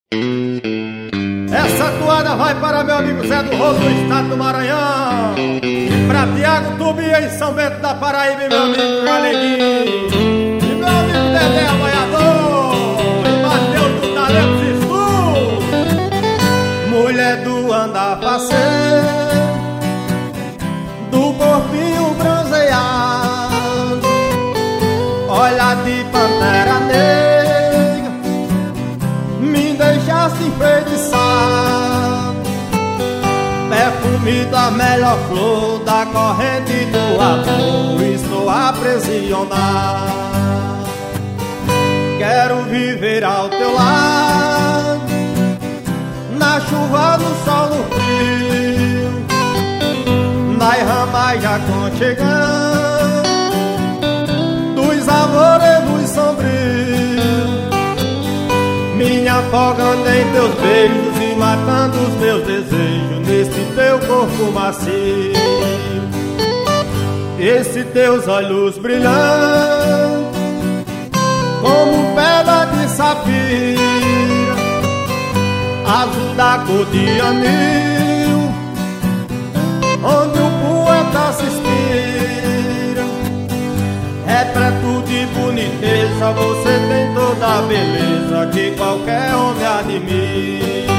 Essa toada vai para meu amigo Zé do Rolo, do estado do Maranhão. E pra Tiago Tubia, em São Bento da Paraíba, e meu amigo Jaleguinho. E meu amigo Dedé Apoiador. E Mateus do Talentos Estu. Mulher do andar faceiro, do corpinho bronzeado, olha de pantera negra, me deixaste enfeitiçado. Perfume da melhor flor, da corrente do amor, estou aprisionado. Quero viver ao teu lado, na chuva, no sol, no frio, nas ramas aconchegando dos arvoredos sombrios, me afogando em teus beijos e matando os meus desejos nesse teu corpo macio. Esse teus olhos brilhando como pedra de safira, azul da cor de anil, onde o poeta se inspira. Retrato de boniteza, você tem toda a beleza que qualquer homem admira.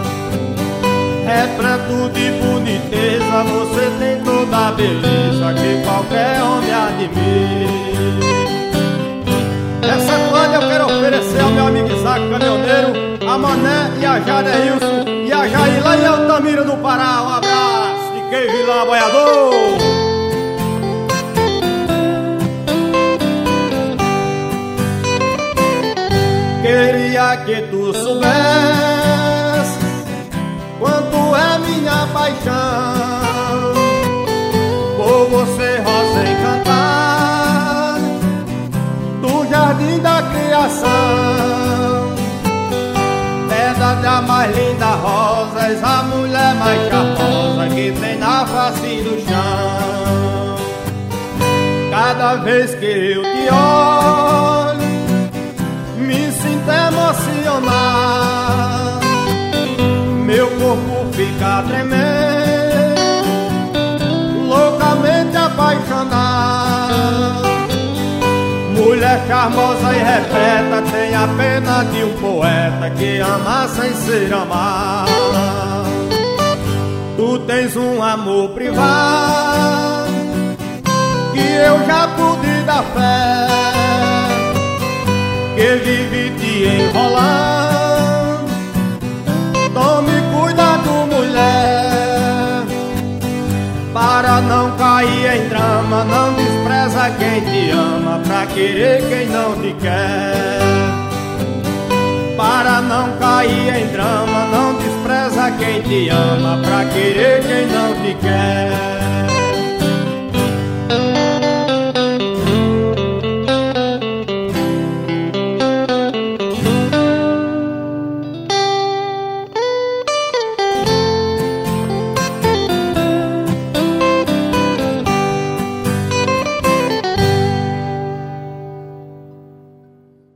Retrato de boniteza, você tem toda a beleza que qualquer homem admira. Essa toalha eu quero oferecer ao meu amigo Isaac Caminhoneiro, a Mané e a Jadeilson e a Jair lá em Altamira do Pará. Um abraço de queijo e lá, boiador. Queria que tu soubesse quanto é minha paixão por você, rosa encantada do jardim da criação. Pedra mais linda, rosas, a mulher mais charmosa que tem na face do chão. Cada vez que eu te olho, me sinto emocionado, meu corpo fica tremendo, loucamente apaixonado. Mulher charmosa e repleta, tem a pena de um poeta que ama sem ser amado. Tu tens um amor privado que eu já pude dar fé, que vive te enrolando. Tome cuidado, mulher, para não cair em drama. Não despreza quem te ama pra querer quem não te quer. Para não cair em drama, não despreza quem te ama pra querer quem não te quer.